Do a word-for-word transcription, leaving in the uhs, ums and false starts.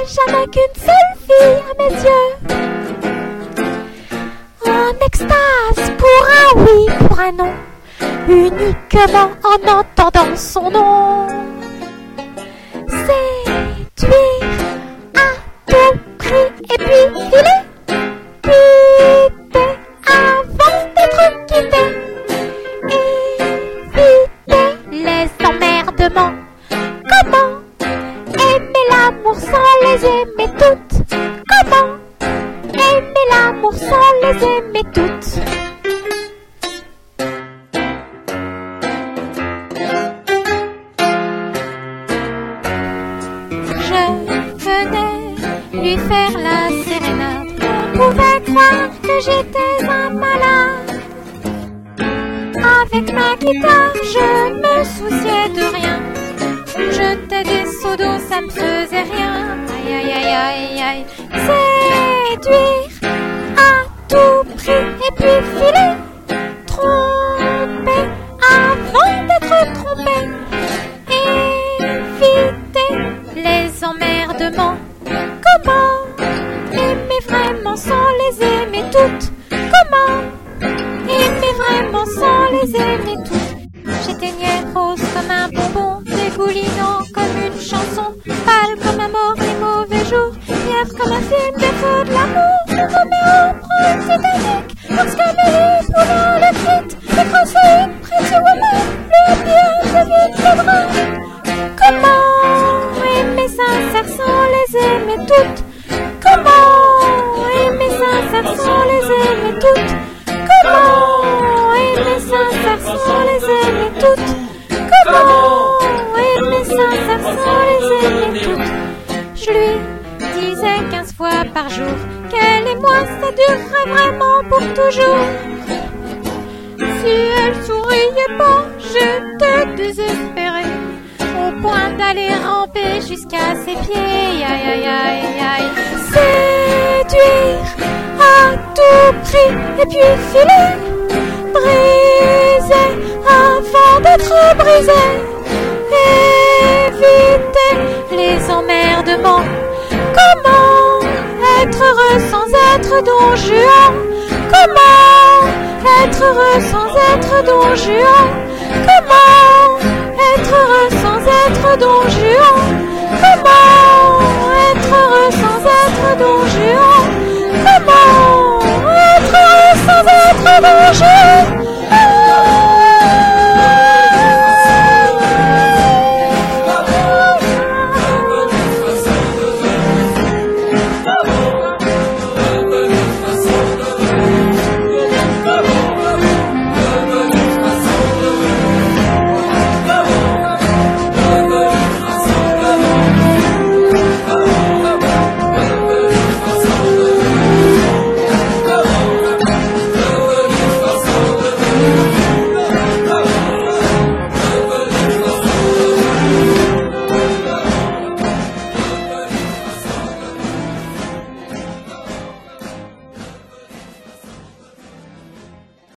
jamais qu'une seule fille à mes yeux. En extase pour un oui, pour un non, uniquement en entendant son nom. Séduire à tout prix et puis filer, quitter avant d'être quitté, éviter les emmerdements. Comment aimer l'amour sans les aimer toutes? Comment aimer l'amour sans les aimer toutes? Je venais lui faire la sérénade, on pouvait croire que j'étais un malade. Avec ma guitare, je me souciais de rien. Jetais des seaux d'eau, ça me faisait rien. Aïe aïe aïe aïe aïe. Séduire à tout prix et puis filer, tromper avant d'être trompé, éviter les emmerdements. Comment aimer vraiment sans les aimer toutes? Comment aimer vraiment sans les aimer toutes? J'éteignais rose comme un bonbon, dégoulinant comme une chanson, pâle comme un mort les mauvais jours, fièvre comme un film des feux de l'amour. Le Roméo prend une Titanic, lorsqu'Amélie prenant le quitte, écrasait une pretty woman, le bien devine le drame. Comment aimer sincère sans les aimer toutes? Comment aimer sincère sans les aimer toutes? Comment aimer sincère sans les aimer toutes? Comment aimer sincère sans les aimer toutes? Je lui disais quinze fois par jour qu'elle et moi ça durerait vraiment pour toujours. Si elle souriait pas, j'étais désespérée, au point d'aller ramper jusqu'à ses pieds. Aïe aïe aïe aïe. Séduire à tout prix et puis filer, briser avant d'être brisé, éviter les emmerdements. Comment être heureux sans être Don Juan? Comment être heureux sans être Don Juan? Comment être heureux sans être Don Juan? Comment être heureux sans être Don Juan? Comment être heureux sans être Don Juan?